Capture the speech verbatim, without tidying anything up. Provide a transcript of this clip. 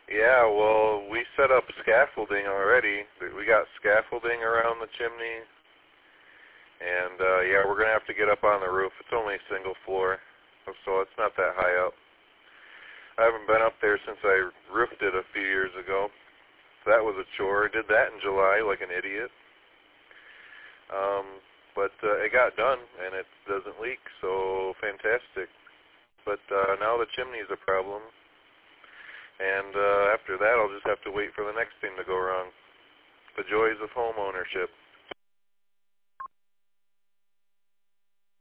Yeah, well, we set up scaffolding already. We got scaffolding around the chimney. And, uh, yeah, we're going to have to get up on the roof. It's only a single floor, so it's not that high up. I haven't been up there since I roofed it a few years ago. So that was a chore. I did that in July like an idiot. Um, but uh, it got done, and it doesn't leak, so fantastic. But uh, now the chimney's a problem. And uh, after that, I'll just have to wait for the next thing to go wrong. The joys of home ownership.